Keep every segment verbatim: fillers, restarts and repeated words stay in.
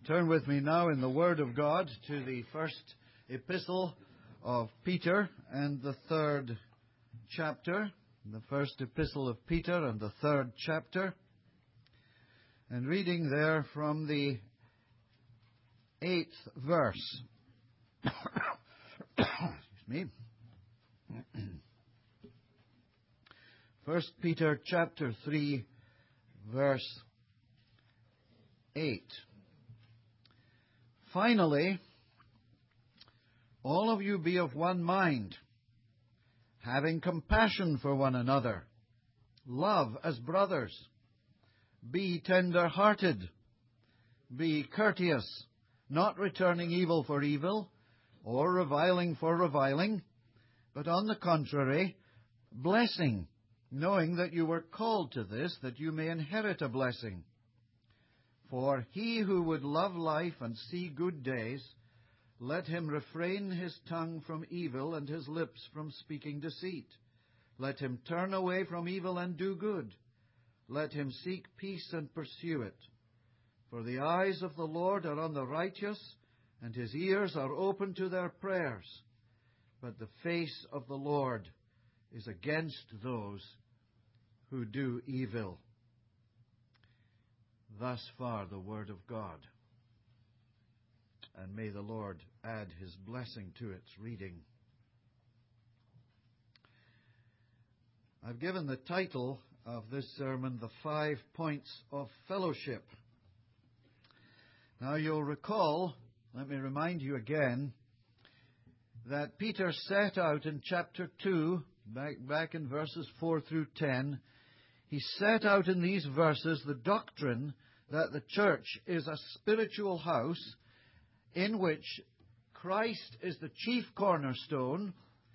Turn with me now in the Word of God to the first epistle of Peter and the third chapter. The first epistle of Peter and the third chapter. And reading there from the eighth verse. Excuse me. First Peter chapter three, verse eight. Finally, all of you be of one mind, having compassion for one another. Love as brothers. Be tender-hearted. Be courteous, not returning evil for evil, or reviling for reviling, but on the contrary, blessing, knowing that you were called to this, that you may inherit a blessing. For he who would love life and see good days, let him refrain his tongue from evil and his lips from speaking deceit. Let him turn away from evil and do good. Let him seek peace and pursue it. For the eyes of the Lord are on the righteous, and his ears are open to their prayers. But the face of the Lord is against those who do evil. Thus far the Word of God. And may the Lord add His blessing to its reading. I've given the title of this sermon, The Five Points of Fellowship. Now you'll recall, let me remind you again, that Peter set out in chapter two, back, back in verses four through ten, he set out in these verses the doctrine that the church is a spiritual house in which Christ is the chief cornerstone,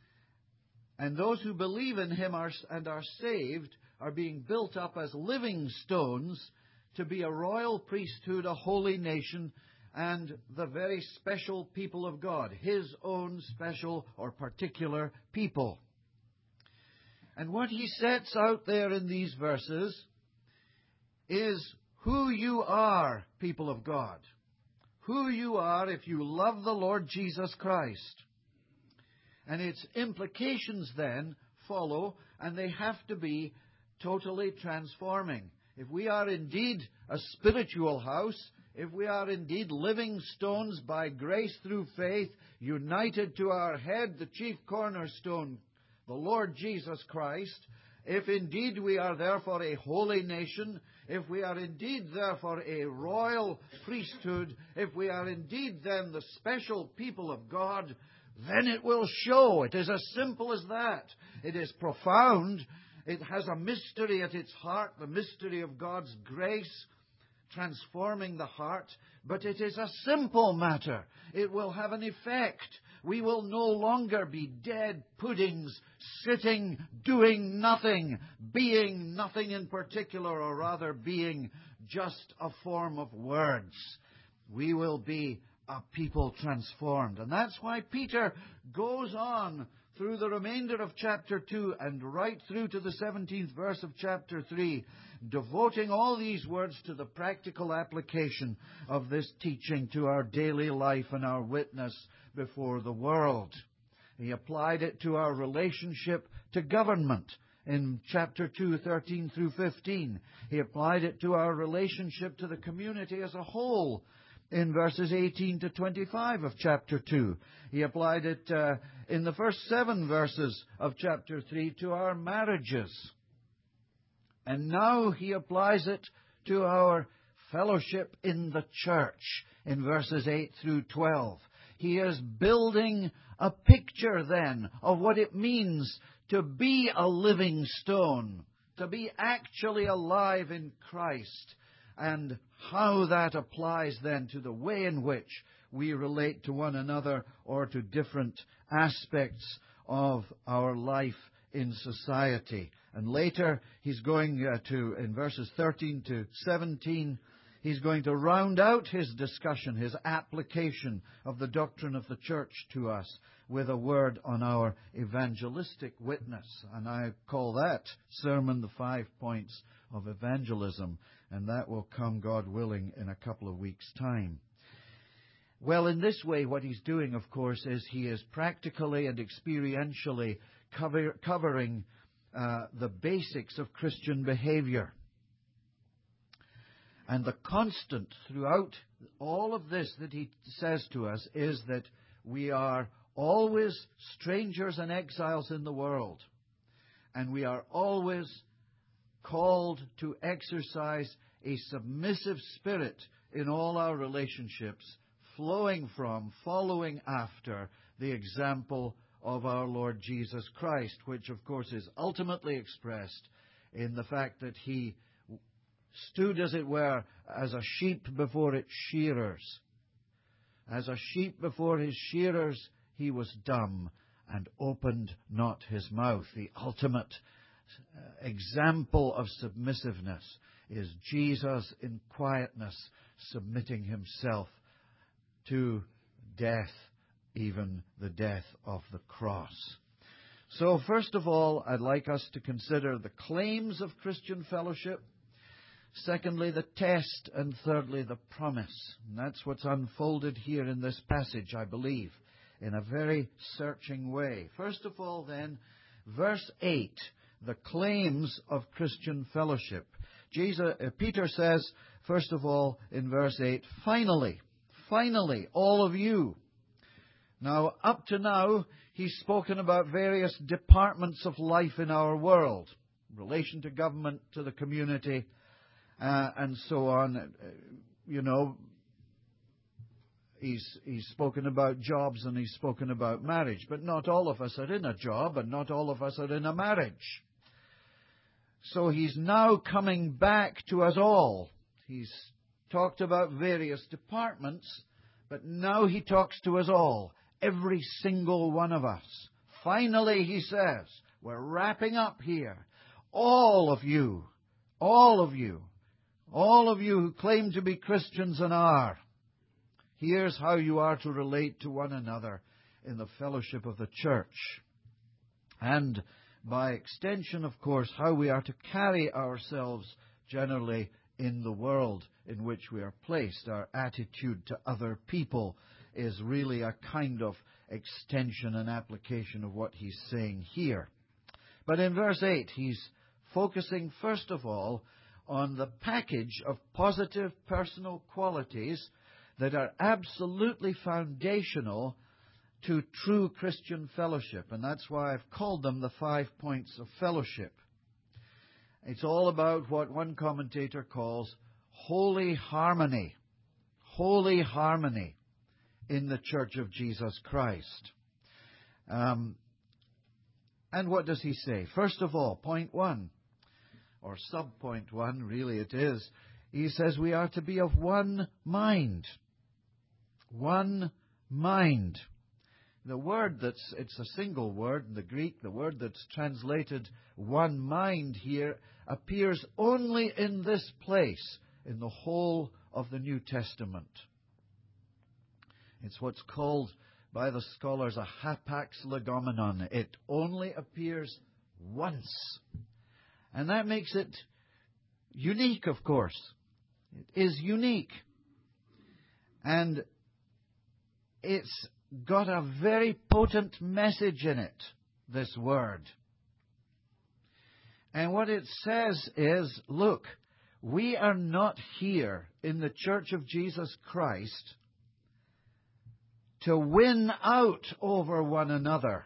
and those who believe in Him are, and are saved are being built up as living stones to be a royal priesthood, a holy nation, and the very special people of God, His own special or particular people. And what he sets out there in these verses is who you are, people of God. Who you are if you love the Lord Jesus Christ. And its implications then follow, and they have to be totally transforming. If we are indeed a spiritual house, if we are indeed living stones by grace through faith, united to our head, the chief cornerstone, the Lord Jesus Christ, if indeed we are therefore a holy nation, if we are indeed therefore a royal priesthood, if we are indeed then the special people of God, then it will show. It is as simple as that. It is profound. It has a mystery at its heart, the mystery of God's grace transforming the heart. But it is a simple matter. It will have an effect. We will no longer be dead puddings, sitting, doing nothing, being nothing in particular, or rather being just a form of words. We will be a people transformed. And that's why Peter goes on through the remainder of chapter two and right through to the seventeenth verse of chapter three, devoting all these words to the practical application of this teaching to our daily life and our witness before the world. He applied it to our relationship to government in chapter two, thirteen through fifteen. He applied it to our relationship to the community as a whole in verses eighteen to twenty-five of chapter two. He applied it uh, in the first seven verses of chapter three to our marriages. And now he applies it to our fellowship in the church in verses eight through twelve. He is building a picture then of what it means to be a living stone, to be actually alive in Christ, and how that applies then to the way in which we relate to one another or to different aspects of our life in society. And later he's going uh, to, in verses thirteen to seventeen, he's going to round out his discussion, his application of the doctrine of the church to us with a word on our evangelistic witness. And I call that sermon the five points of evangelism. And that will come, God willing, in a couple of weeks' time. Well, in this way, what he's doing, of course, is he is practically and experientially cover, covering uh, the basics of Christian behavior. And the constant throughout all of this that he says to us is that we are always strangers and exiles in the world. And we are always called to exercise a submissive spirit in all our relationships, flowing from, following after the example of our Lord Jesus Christ, which of course is ultimately expressed in the fact that he stood, as it were, as a sheep before its shearers. As a sheep before his shearers, he was dumb and opened not his mouth. The ultimate example of submissiveness is Jesus in quietness, submitting himself to death, even the death of the cross. So, first of all, I'd like us to consider the claims of Christian fellowship. Secondly, the test. And thirdly, the promise. And that's what's unfolded here in this passage, I believe, in a very searching way. First of all, then, verse eight, the claims of Christian fellowship. Jesus, uh, Peter says, first of all, in verse eight, finally, finally, all of you. Now, up to now, he's spoken about various departments of life in our world, relation to government, to the community, uh, and so on. Uh, you know, he's, he's spoken about jobs and he's spoken about marriage, but not all of us are in a job and not all of us are in a marriage. So he's now coming back to us all. He's talked about various departments, but now he talks to us all, every single one of us. Finally, he says, we're wrapping up here. All of you, all of you, all of you who claim to be Christians and are, here's how you are to relate to one another in the fellowship of the church. And by extension, of course, how we are to carry ourselves generally in the world in which we are placed. Our attitude to other people is really a kind of extension and application of what he's saying here. But in verse eight, he's focusing first of all on the package of positive personal qualities that are absolutely foundational to true Christian fellowship. And that's why I've called them the five points of fellowship. It's all about what one commentator calls holy harmony. Holy harmony in the Church of Jesus Christ. Um, and what does he say? First of all, point one, or sub-point one, really it is. He says we are to be of one mind. One mind. The word that's, it's a single word in the Greek, the word that's translated one mind here appears only in this place in the whole of the New Testament. It's what's called by the scholars a hapax legomenon. It only appears once. And that makes it unique, of course. It is unique. And it's got a very potent message in it, this word. And what it says is, look, we are not here in the Church of Jesus Christ to win out over one another,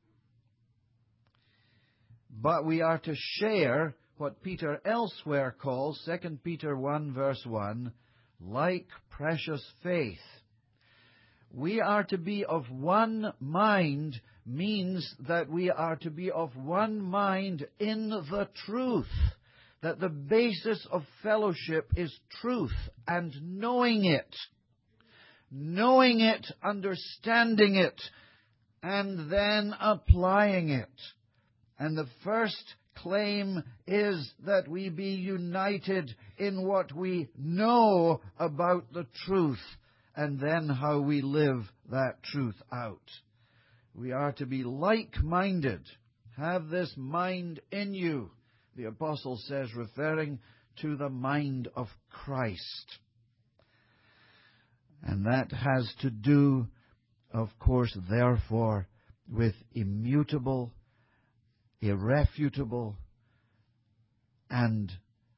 but we are to share what Peter elsewhere calls, Second Peter one verse one, like precious faith. We are to be of one mind means that we are to be of one mind in the truth. That the basis of fellowship is truth and knowing it. Knowing it, understanding it, and then applying it. And the first claim is that we be united in what we know about the truth, and then how we live that truth out. We are to be like-minded. Have this mind in you, the apostle says, referring to the mind of Christ. And that has to do, of course, therefore, with immutable, irrefutable, and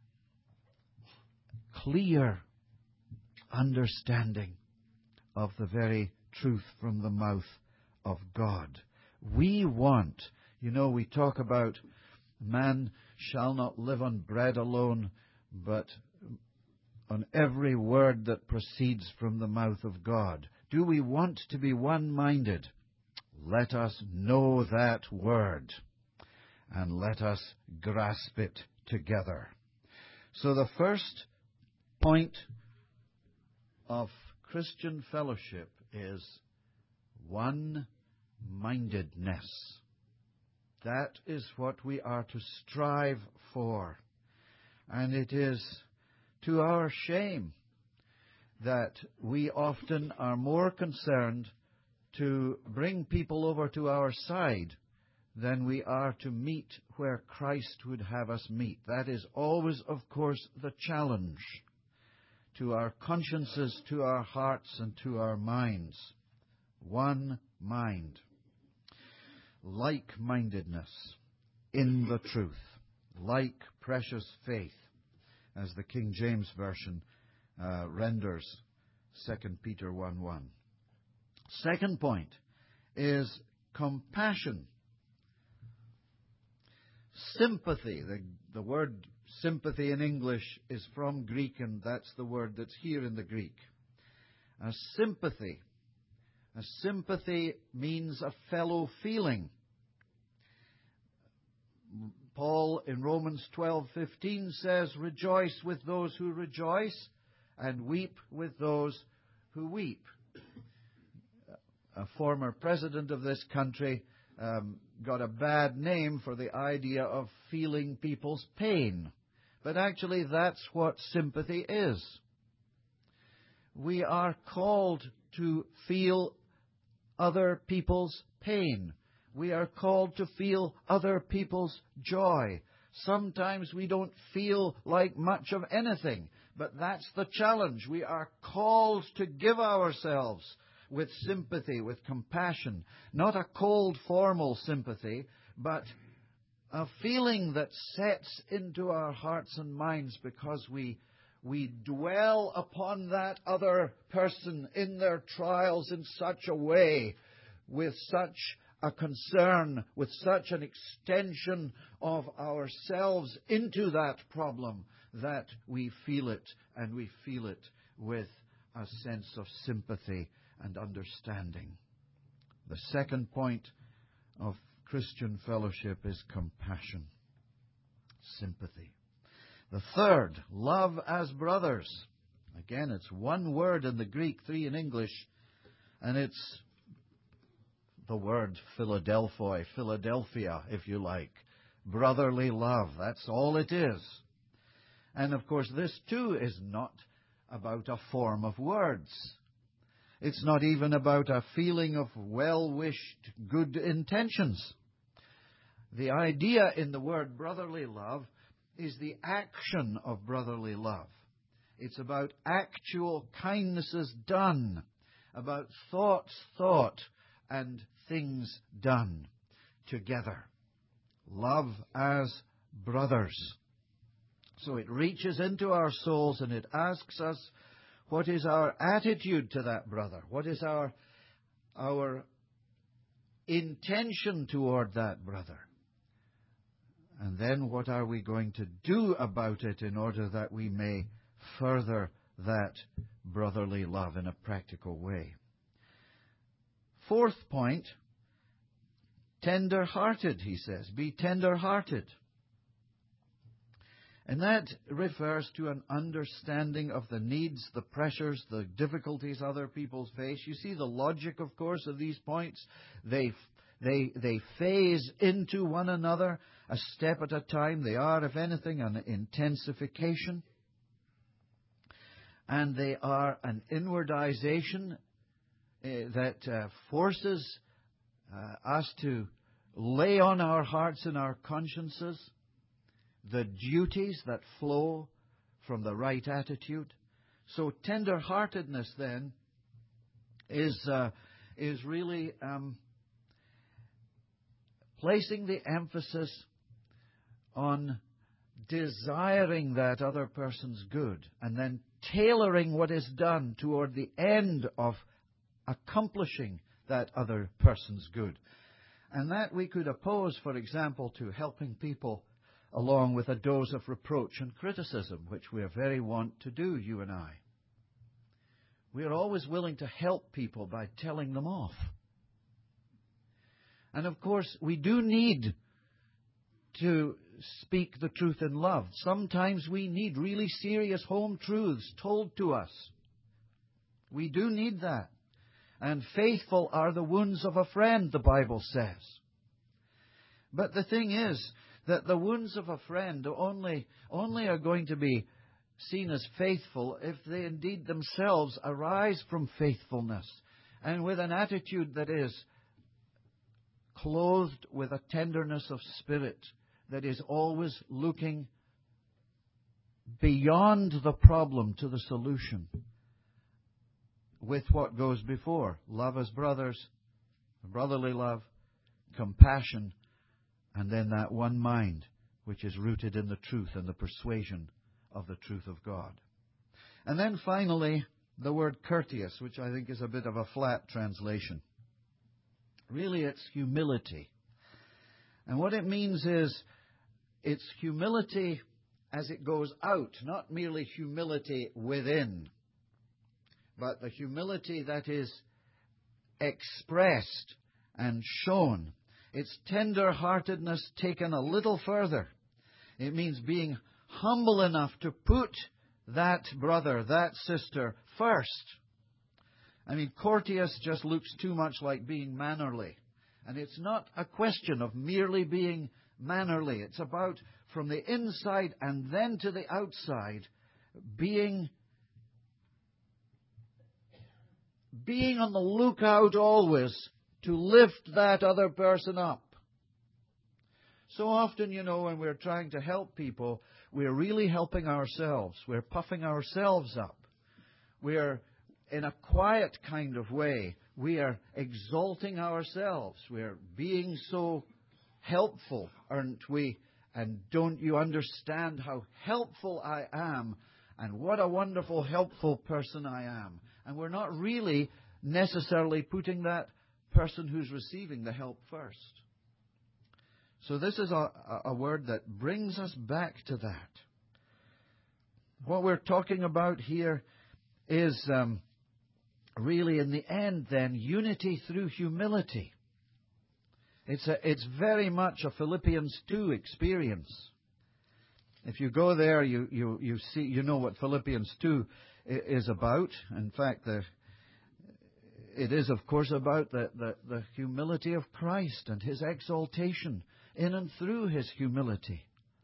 clear understanding of the very truth from the mouth of God. We want, you know, we talk about man shall not live on bread alone, but on every word that proceeds from the mouth of God. Do we want to be one-minded? Let us know that word, and let us grasp it together. So the first point of Christian fellowship is one-mindedness. That is what we are to strive for. And it is to our shame that we often are more concerned to bring people over to our side than we are to meet where Christ would have us meet. That is always, of course, the challenge to our consciences, to our hearts, and to our minds. One mind. Like-mindedness in the truth. Like precious faith, as the King James Version uh, renders Second Peter one one. Second point is compassion. Sympathy. The, the word sympathy in English is from Greek, and that's the word that's here in the Greek. A sympathy. A sympathy means a fellow feeling. Paul in Romans twelve fifteen says, "Rejoice with those who rejoice, and weep with those who weep." A former president of this country um, got a bad name for the idea of feeling people's pain. But actually that's what sympathy is. We are called to feel other people's pain. We are called to feel other people's joy. Sometimes we don't feel like much of anything, but that's the challenge. We are called to give ourselves with sympathy, with compassion. Not a cold, formal sympathy, but a feeling that sets into our hearts and minds because we we dwell upon that other person in their trials in such a way, with such a concern, with such an extension of ourselves into that problem, that we feel it, and we feel it with a sense of sympathy and understanding. The second point of Christian fellowship is compassion, sympathy. The third, love as brothers. Again, it's one word in the Greek, three in English, and it's the word Philadelphoi, Philadelphia, if you like. Brotherly love, that's all it is. And of course, this too is not about a form of words. It's not even about a feeling of well-wished good intentions. The idea in the word brotherly love is the action of brotherly love. It's about actual kindnesses done, about thoughts thought, and things done together. Love as brothers. So it reaches into our souls and it asks us, what is our attitude to that brother? What is our, our intention toward that brother? And then what are we going to do about it in order that we may further that brotherly love in a practical way? Fourth point, tender-hearted, he says. Be tender-hearted. And that refers to an understanding of the needs, the pressures, the difficulties other people face. You see the logic, of course, of these points. They, they, they phase into one another a step at a time. They are, if anything, an intensification. And they are an inwardization uh, that uh, forces uh, us to lay on our hearts and our consciences the duties that flow from the right attitude. So tender-heartedness, then, is uh, is really um, placing the emphasis on desiring that other person's good, and then tailoring what is done toward the end of accomplishing that other person's good. And that we could oppose, for example, to helping people along with a dose of reproach and criticism, which we are very wont to do, you and I. We are always willing to help people by telling them off. And of course, we do need to speak the truth in love. Sometimes we need really serious home truths told to us. We do need that. And faithful are the wounds of a friend, the Bible says. But the thing is that the wounds of a friend only, only are going to be seen as faithful if they indeed themselves arise from faithfulness and with an attitude that is clothed with a tenderness of spirit that is always looking beyond the problem to the solution with what goes before. Love as brothers, brotherly love, compassion, and then that one mind which is rooted in the truth and the persuasion of the truth of God. And then finally, the word courteous, which I think is a bit of a flat translation. Really, it's humility. And what it means is it's humility as it goes out, not merely humility within, but the humility that is expressed and shown. It's tender-heartedness taken a little further. It means being humble enough to put that brother, that sister, first. I mean, courteous just looks too much like being mannerly. And it's not a question of merely being mannerly. It's about, from the inside and then to the outside, being, being on the lookout always to lift that other person up. So often, you know, when we're trying to help people, we're really helping ourselves. We're puffing ourselves up. We're, in a quiet kind of way, we are exalting ourselves. We're being so helpful, aren't we? And don't you understand how helpful I am? And what a wonderful, helpful person I am. And we're not really necessarily putting that person who's receiving the help first. So this is a, a word that brings us back to that. What we're talking about here is um, really, in the end, then, unity through humility. It's a, it's very much a Philippians two experience. If you go there, you, you, you see, you know what Philippians two is about. In fact, the, it is, of course, about the, the, the humility of Christ and His exaltation in and through His humility.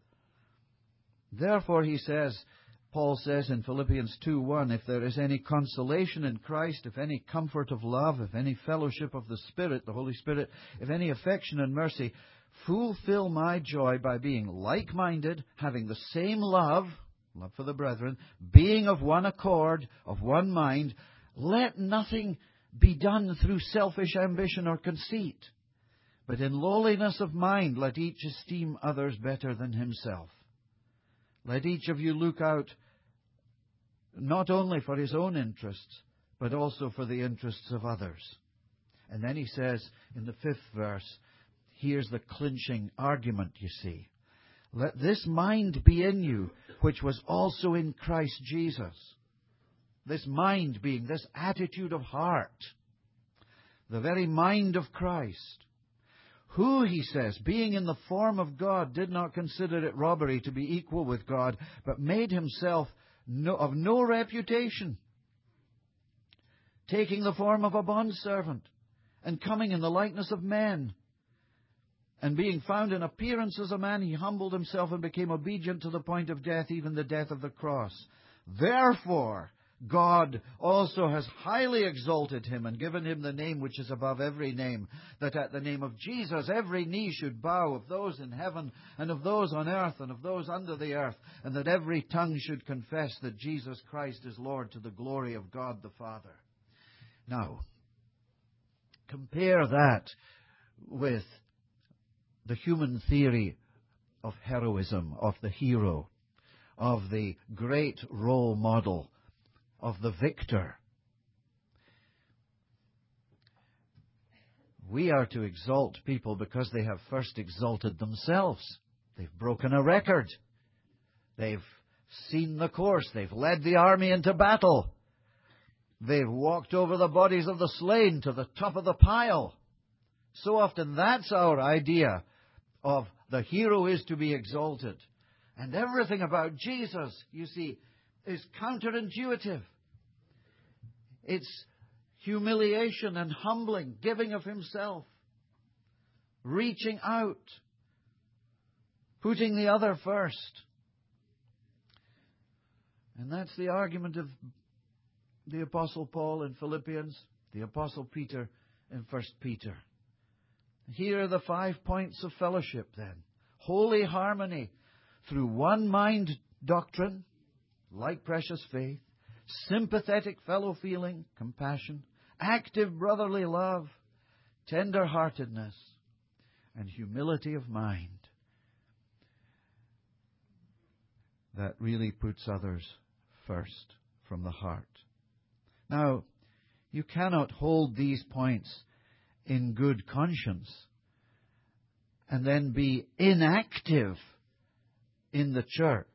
Therefore, he says, Paul says in Philippians two one, if there is any consolation in Christ, if any comfort of love, if any fellowship of the Spirit, the Holy Spirit, if any affection and mercy, fulfill my joy by being like-minded, having the same love, love for the brethren, being of one accord, of one mind. Let nothing be done through selfish ambition or conceit, but in lowliness of mind let each esteem others better than himself. Let each of you look out not only for his own interests, but also for the interests of others. And then he says in the fifth verse, here's the clinching argument, you see. Let this mind be in you, which was also in Christ Jesus. This mind being this attitude of heart, the very mind of Christ, who, he says, being in the form of God, did not consider it robbery to be equal with God, but made himself no, of no reputation, taking the form of a bondservant, and coming in the likeness of men. And being found in appearance as a man, he humbled himself and became obedient to the point of death, even the death of the cross. Therefore, God also has highly exalted him and given him the name which is above every name, that at the name of Jesus every knee should bow, of those in heaven and of those on earth and of those under the earth, and that every tongue should confess that Jesus Christ is Lord, to the glory of God the Father. Now, Compare that with the human theory of heroism, of the hero, of the great role model, of the victor. We are to exalt people because they have first exalted themselves. They've broken a record. They've seen the course. They've led the army into battle. They've walked over the bodies of the slain to the top of the pile. So often that's our idea of the hero is to be exalted. And everything about Jesus, you see, is counterintuitive. It's humiliation and humbling, giving of himself, reaching out, putting the other first. And that's the argument of the Apostle Paul in Philippians, the Apostle Peter in First Peter. Here are the five points of fellowship then. Holy harmony through one mind doctrine, like precious faith, sympathetic fellow feeling, compassion, active brotherly love, tender-heartedness, and humility of mind. That really puts others first from the heart. Now, you cannot hold these points in good conscience and then be inactive in the church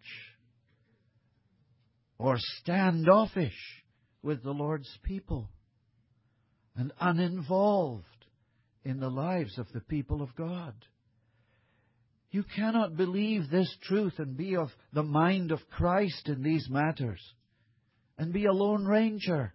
or standoffish with the Lord's people and uninvolved in the lives of the people of God. You cannot believe this truth and be of the mind of Christ in these matters and be a lone ranger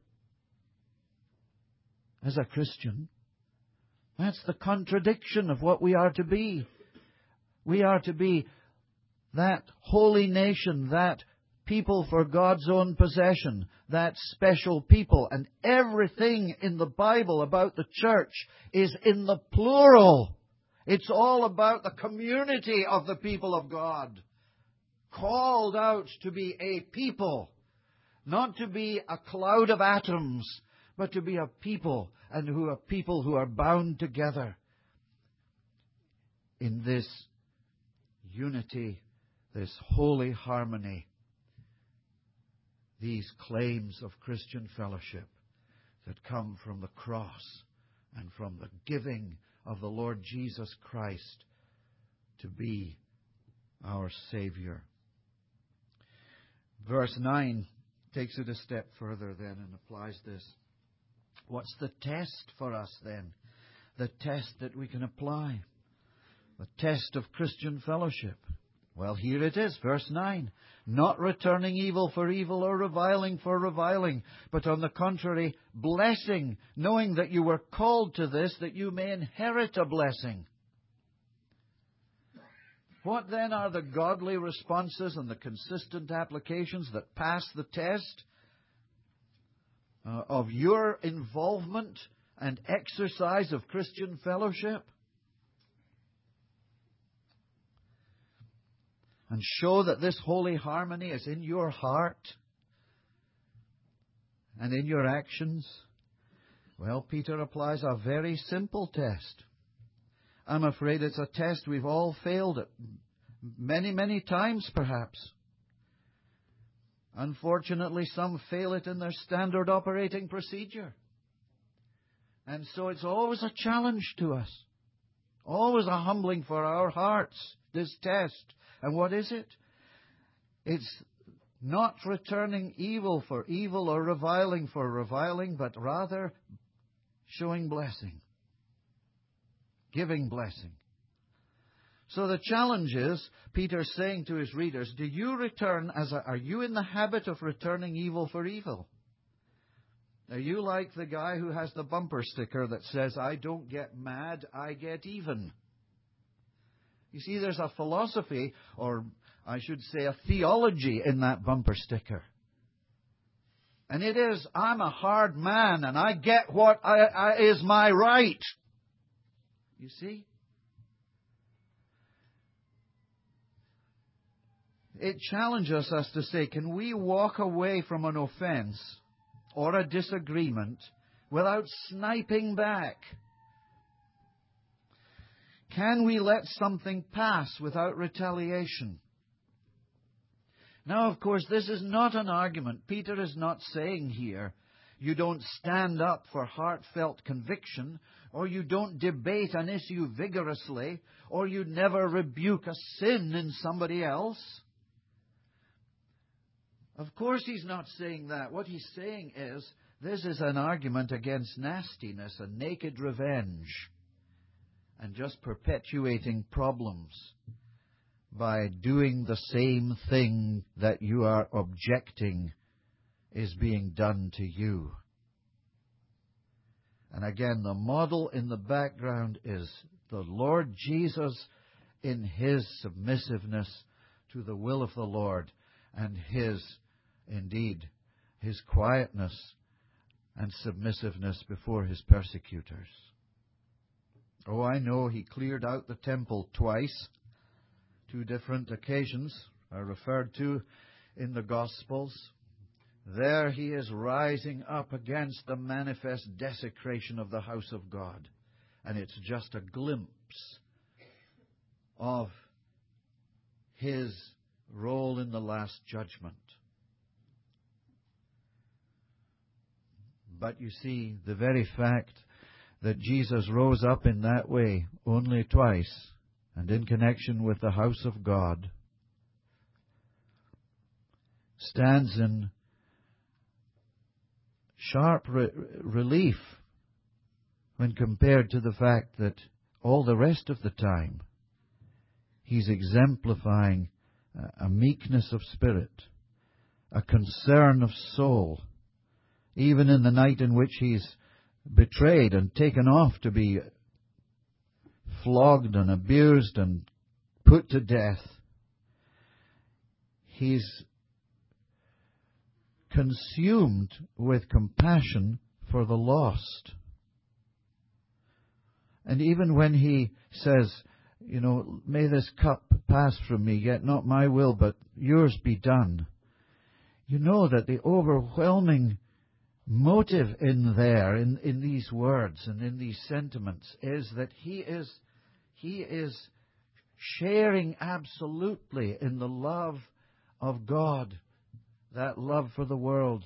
as a Christian. That's the contradiction of what we are to be. We are to be that holy nation, that people for God's own possession, that special people. And everything in the Bible about the church is in the plural. It's all about the community of the people of God, called out to be a people, not to be a cloud of atoms, but to be a people, and who are people who are bound together in this unity, this holy harmony, these claims of Christian fellowship that come from the cross and from the giving of the Lord Jesus Christ to be our Savior. Verse nine takes it a step further then and applies this. What's the test for us then? The test that we can apply. The test of Christian fellowship. Well, here it is, verse nine. Not returning evil for evil or reviling for reviling, but on the contrary, blessing, knowing that you were called to this, that you may inherit a blessing. What then are the godly responses and the consistent applications that pass the test uh, of your involvement and exercise of Christian fellowship? And show that this holy harmony is in your heart and in your actions? Well, Peter applies a very simple test. I'm afraid it's a test we've all failed at many, many times perhaps. Unfortunately, some fail it in their standard operating procedure. And so it's always a challenge to us. Always a humbling for our hearts, this test. And what is it? It's not returning evil for evil or reviling for reviling, but rather showing blessing. Giving blessing. So the challenge is, Peter's saying to his readers, do you return as a, are you in the habit of returning evil for evil? Are you like the guy who has the bumper sticker that says, I don't get mad, I get even? You see, there's a philosophy, or I should say a theology in that bumper sticker. And it is, I'm a hard man and I get what I, I, is my right. You see? It challenges us to say, can we walk away from an offense or a disagreement without sniping back Can we let something pass without retaliation? Now, of course, this is not an argument. Peter is not saying here, you don't stand up for heartfelt conviction, or you don't debate an issue vigorously, or you never rebuke a sin in somebody else. Of course he's not saying that. What he's saying is, this is an argument against nastiness and naked revenge and just perpetuating problems by doing the same thing that you are objecting is being done to you. And again, the model in the background is the Lord Jesus in His submissiveness to the will of the Lord, and His, indeed, His quietness and submissiveness before His persecutors. Oh, I know He cleared out the temple twice, two different occasions are referred to in the Gospels. There He is rising up against the manifest desecration of the house of God. And it's just a glimpse of His role in the last judgment. But you see, the very fact that Jesus rose up in that way only twice, and in connection with the house of God, stands in sharp re- relief when compared to the fact that all the rest of the time He's exemplifying a meekness of spirit, a concern of soul, even in the night in which He's betrayed and taken off to be flogged and abused and put to death. He's consumed with compassion for the lost. And even when He says, you know, may this cup pass from me, yet not my will, but yours be done. You know that the overwhelming motive in there, in, in these words and in these sentiments, is that He is, He is sharing absolutely in the love of God, that love for the world,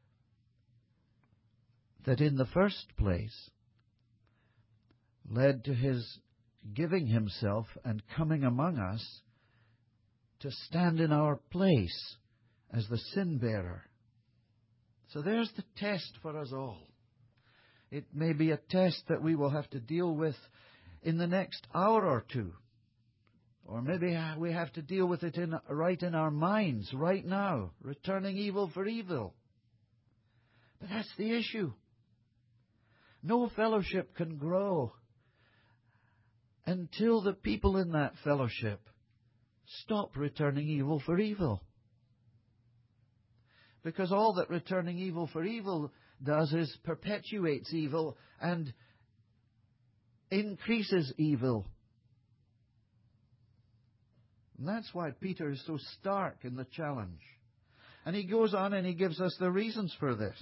that in the first place led to His giving Himself and coming among us to stand in our place as the sin bearer. So there's the test for us all. It may be a test that we will have to deal with in the next hour or two. Or maybe we have to deal with it in, right in our minds, right now, returning evil for evil. But that's the issue. No fellowship can grow until the people in that fellowship stop returning evil for evil. Because all that returning evil for evil does is perpetuates evil and increases evil. And that's why Peter is so stark in the challenge. And he goes on and he gives us the reasons for this.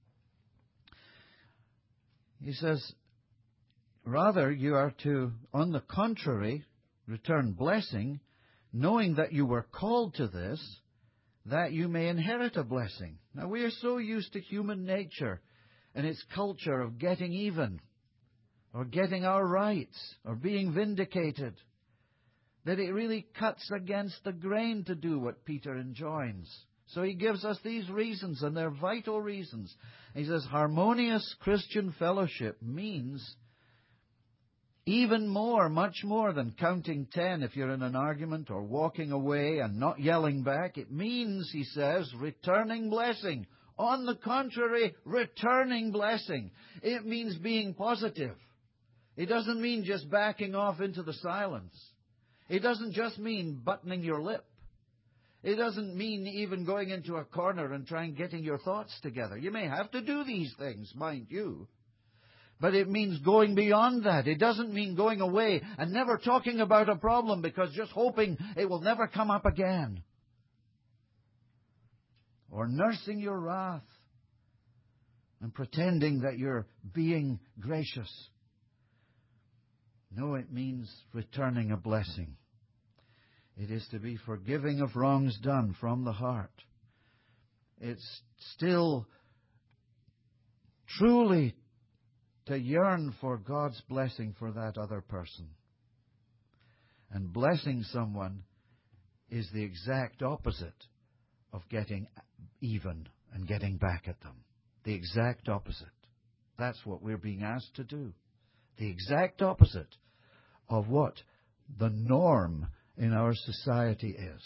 He says, rather you are to, on the contrary, return blessing, knowing that you were called to this, that you may inherit a blessing. Now, we are so used to human nature and its culture of getting even, or getting our rights, or being vindicated, that it really cuts against the grain to do what Peter enjoins. So he gives us these reasons, and they're vital reasons. He says, harmonious Christian fellowship means even more, much more than counting ten if you're in an argument, or walking away and not yelling back. It means, he says, returning blessing. On the contrary, returning blessing. It means being positive. It doesn't mean just backing off into the silence. It doesn't just mean buttoning your lip. It doesn't mean even going into a corner and trying getting your thoughts together. You may have to do these things, mind you. But it means going beyond that. It doesn't mean going away and never talking about a problem because just hoping it will never come up again. Or nursing your wrath and pretending that you're being gracious. No, it means returning a blessing. It is to be forgiving of wrongs done from the heart. It's still truly to yearn for God's blessing for that other person. And blessing someone is the exact opposite of getting even and getting back at them. The exact opposite. That's what we're being asked to do. The exact opposite of what the norm in our society is.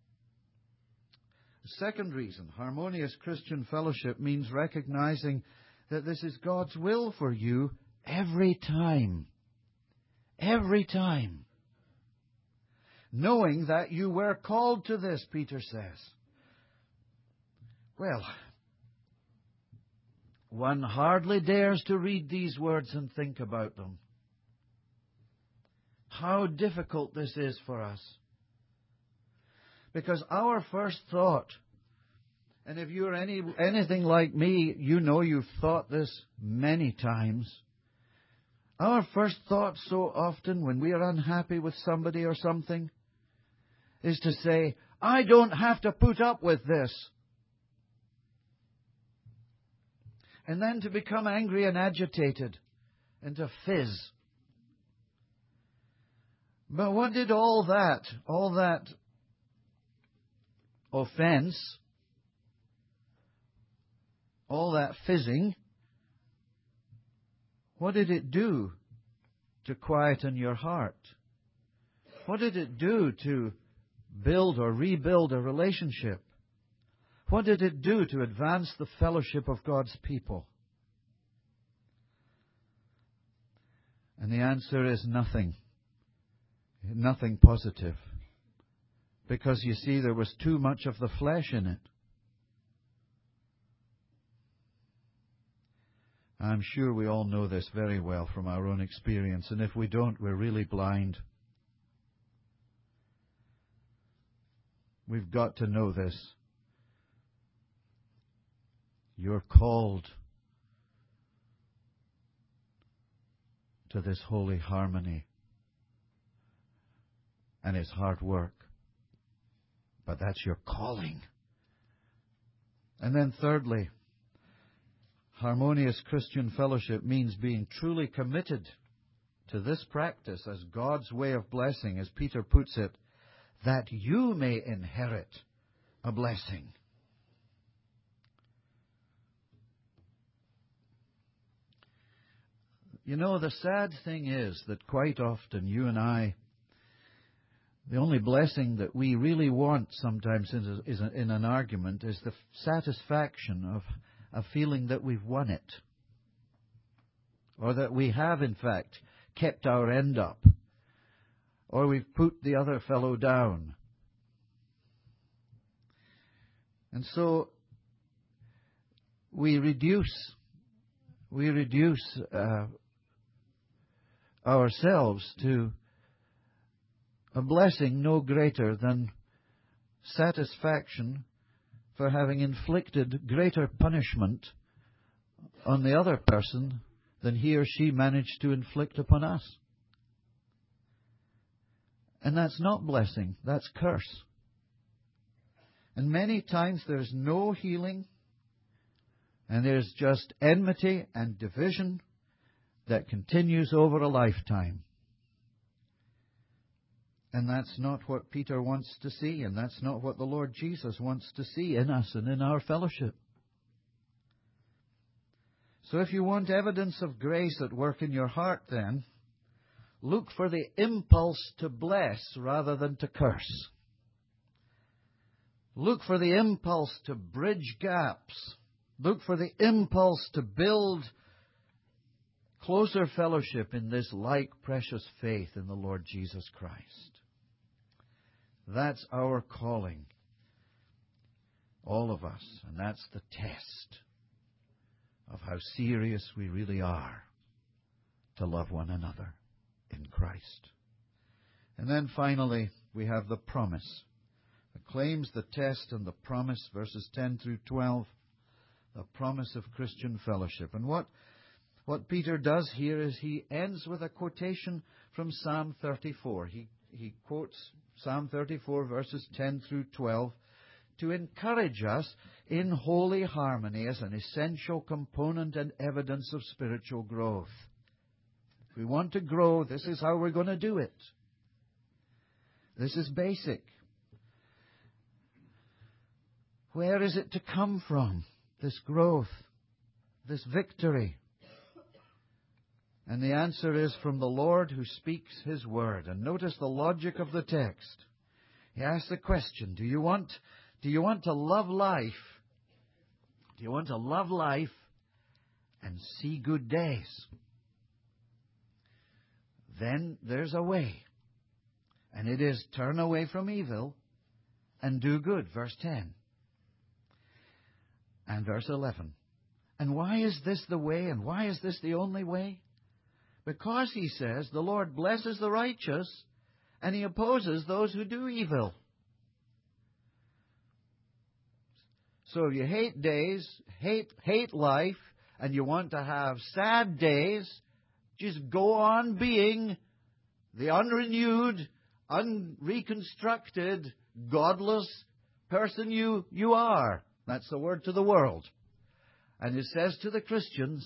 The second reason, harmonious Christian fellowship means recognizing that this is God's will for you every time. Every time. Knowing that you were called to this, Peter says. Well, one hardly dares to read these words and think about them. How difficult this is for us. Because our first thought, and if you're any, anything like me, you know you've thought this many times. Our first thought so often when we are unhappy with somebody or something is to say, I don't have to put up with this. And then to become angry and agitated and to fizz. But what did all that, all that offense, all that fizzing, what did it do to quieten your heart? What did it do to build or rebuild a relationship? What did it do to advance the fellowship of God's people? And the answer is nothing. Nothing positive. Because you see, there was too much of the flesh in it. I'm sure we all know this very well from our own experience, and if we don't, we're really blind. We've got to know this. You're called to this holy harmony. And it's hard work. But that's your calling. And then thirdly, harmonious Christian fellowship means being truly committed to this practice as God's way of blessing, as Peter puts it, that you may inherit a blessing. You know, the sad thing is that quite often you and I, the only blessing that we really want sometimes is in an argument is the satisfaction of a feeling that we've won it. Or that we have, in fact, kept our end up. Or we've put the other fellow down. And so we reduce, we reduce uh, ourselves to a blessing no greater than satisfaction for having inflicted greater punishment on the other person than he or she managed to inflict upon us. And that's not blessing, that's curse. And many times there's no healing, and there's just enmity and division that continues over a lifetime. And that's not what Peter wants to see, and that's not what the Lord Jesus wants to see in us and in our fellowship. So if you want evidence of grace at work in your heart, then, look for the impulse to bless rather than to curse. Look for the impulse to bridge gaps. Look for the impulse to build closer fellowship in this like precious faith in the Lord Jesus Christ. That's our calling, all of us, and that's the test of how serious we really are to love one another in Christ. And then finally, we have the promise. The claims, the test, and the promise, verses ten through twelve, the promise of Christian fellowship. And what what Peter does here is he ends with a quotation from Psalm thirty-four. He, he quotes Psalm thirty-four, verses ten through twelve, to encourage us in holy harmony as an essential component and evidence of spiritual growth. If we want to grow, this is how we're going to do it. This is basic. Where is it to come from, this growth, this victory? And the answer is from the Lord who speaks His word. And notice the logic of the text. He asks the question, do you want, do you want to love life? Do you want to love life and see good days? Then there's a way. And it is turn away from evil and do good. Verse ten. And verse eleven. And why is this the way, and why is this the only way? Because, he says, the Lord blesses the righteous, and He opposes those who do evil. So if you hate days, hate, hate life, and you want to have sad days, just go on being the unrenewed, unreconstructed, godless person you, you are. That's the word to the world. And it says to the Christians,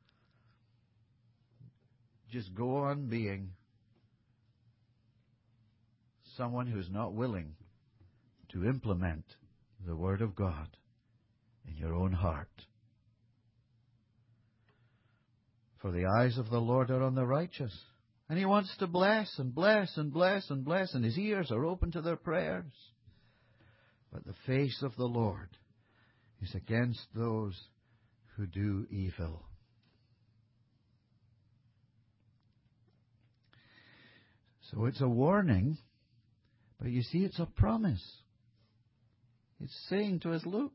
just go on being someone who's not willing to implement the Word of God in your own heart. For the eyes of the Lord are on the righteous, and He wants to bless and bless and bless and bless, and His ears are open to their prayers. But the face of the Lord is against those who do evil. So it's a warning, but you see, it's a promise. It's saying to us, look,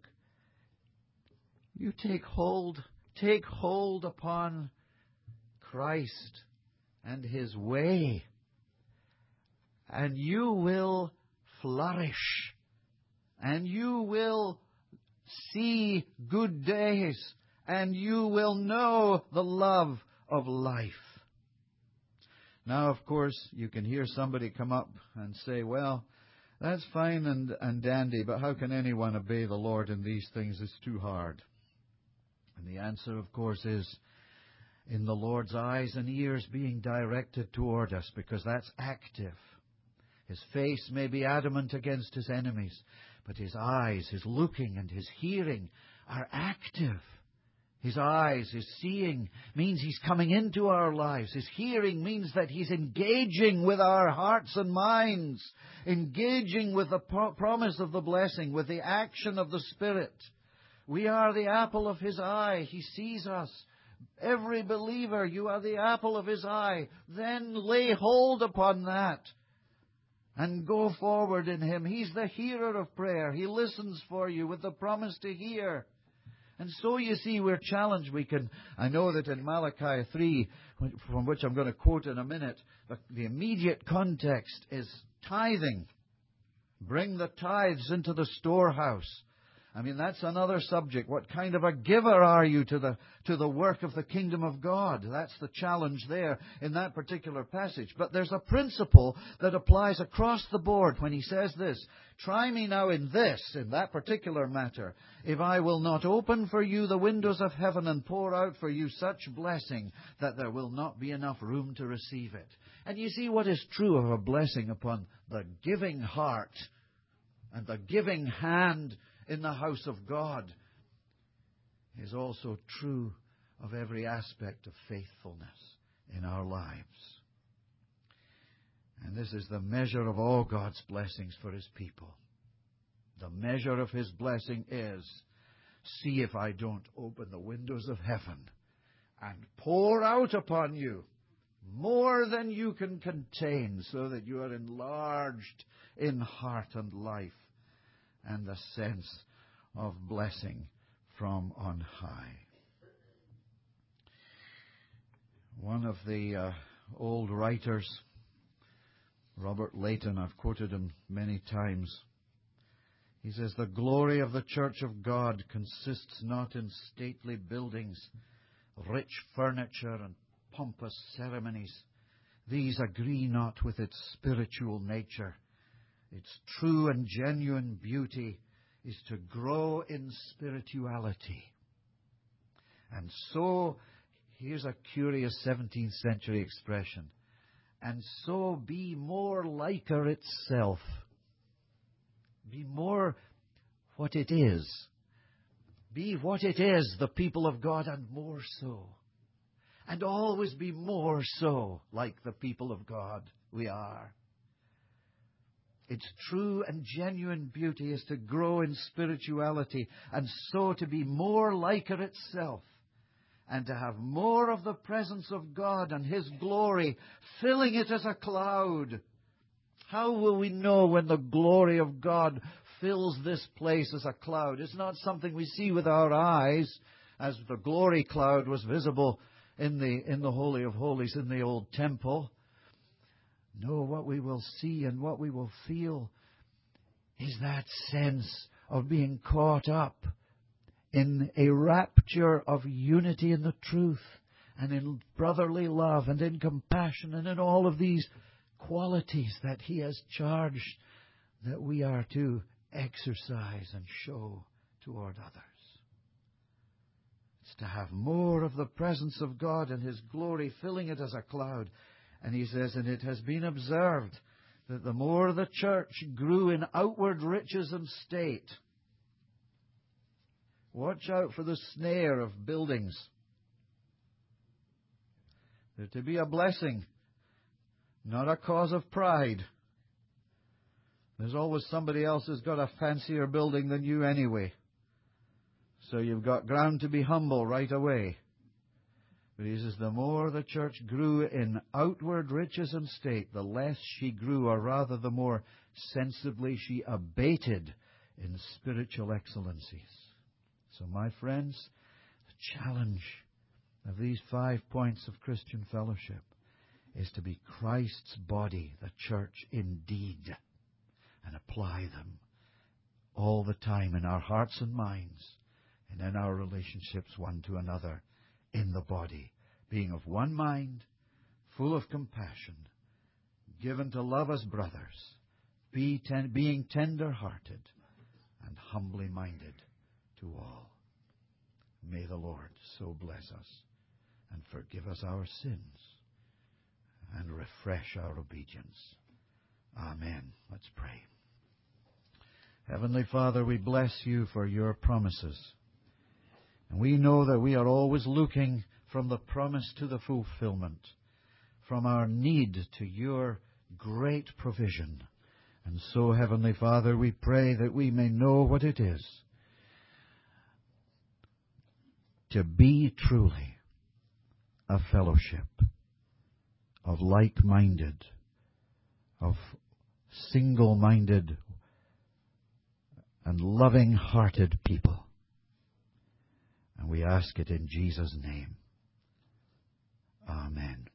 you take hold, take hold upon Christ and His way, and you will flourish, and you will see good days, and you will know the love of life. Now, of course, you can hear somebody come up and say, well, that's fine and, and dandy, but how can anyone obey the Lord in these things? It's too hard. And the answer, of course, is in the Lord's eyes and ears being directed toward us, because that's active. His face may be adamant against His enemies, but His eyes, His looking and His hearing are active. His eyes, His seeing, means He's coming into our lives. His hearing means that He's engaging with our hearts and minds, engaging with the pro- promise of the blessing, with the action of the Spirit. We are the apple of His eye. He sees us. Every believer, you are the apple of His eye. Then lay hold upon that and go forward in Him. He's the hearer of prayer. He listens for you with the promise to hear. And so, you see, we're challenged. We can, I know that in Malachi three, from which I'm going to quote in a minute, the, the immediate context is tithing. Bring the tithes into the storehouse. I mean, that's another subject. What kind of a giver are you to the to the work of the kingdom of God? That's the challenge there in that particular passage. But there's a principle that applies across the board when He says this. Try me now in this, in that particular matter, if I will not open for you the windows of heaven and pour out for you such blessing that there will not be enough room to receive it. And you see what is true of a blessing upon the giving heart and the giving hand in the house of God is also true of every aspect of faithfulness in our lives. And this is the measure of all God's blessings for His people. The measure of His blessing is, see if I don't open the windows of heaven and pour out upon you more than you can contain, so that you are enlarged in heart and life, and the sense of blessing from on high. One of the uh, old writers, Robert Leighton, I've quoted him many times, he says, the glory of the Church of God consists not in stately buildings, rich furniture and pompous ceremonies. These agree not with its spiritual nature. Its true and genuine beauty is to grow in spirituality. And so, here's a curious seventeenth century expression, and so be more like her itself. Be more what it is. Be what it is, the people of God, and more so. And always be more so like the people of God we are. Its true and genuine beauty is to grow in spirituality, and so to be more like her itself, and to have more of the presence of God and His glory filling it as a cloud. How will we know when the glory of God fills this place as a cloud? It's not something we see with our eyes, as the glory cloud was visible in the, in the Holy of Holies in the old temple. No, what we will see and what we will feel is that sense of being caught up in a rapture of unity in the truth, and in brotherly love, and in compassion, and in all of these qualities that He has charged that we are to exercise and show toward others. It's to have more of the presence of God and His glory filling it as a cloud. And he says, and it has been observed that the more the church grew in outward riches and state. Watch out for the snare of buildings. They're to be a blessing, not a cause of pride. There's always somebody else who's got a fancier building than you anyway. So you've got ground to be humble right away. But he says, the more the church grew in outward riches and state, the less she grew, or rather the more sensibly she abated in spiritual excellencies. So, my friends, the challenge of these five points of Christian fellowship is to be Christ's body, the church indeed, and apply them all the time in our hearts and minds and in our relationships one to another in the body, being of one mind, full of compassion, given to love as brothers, be ten, being tender-hearted and humbly minded to all. May the Lord so bless us and forgive us our sins and refresh our obedience. Amen. Let's pray. Heavenly Father, we bless You for Your promises. And we know that we are always looking from the promise to the fulfillment, from our need to Your great provision. And so, Heavenly Father, we pray that we may know what it is to be truly a fellowship of like-minded, of single-minded and loving-hearted people. And we ask it in Jesus' name. Amen.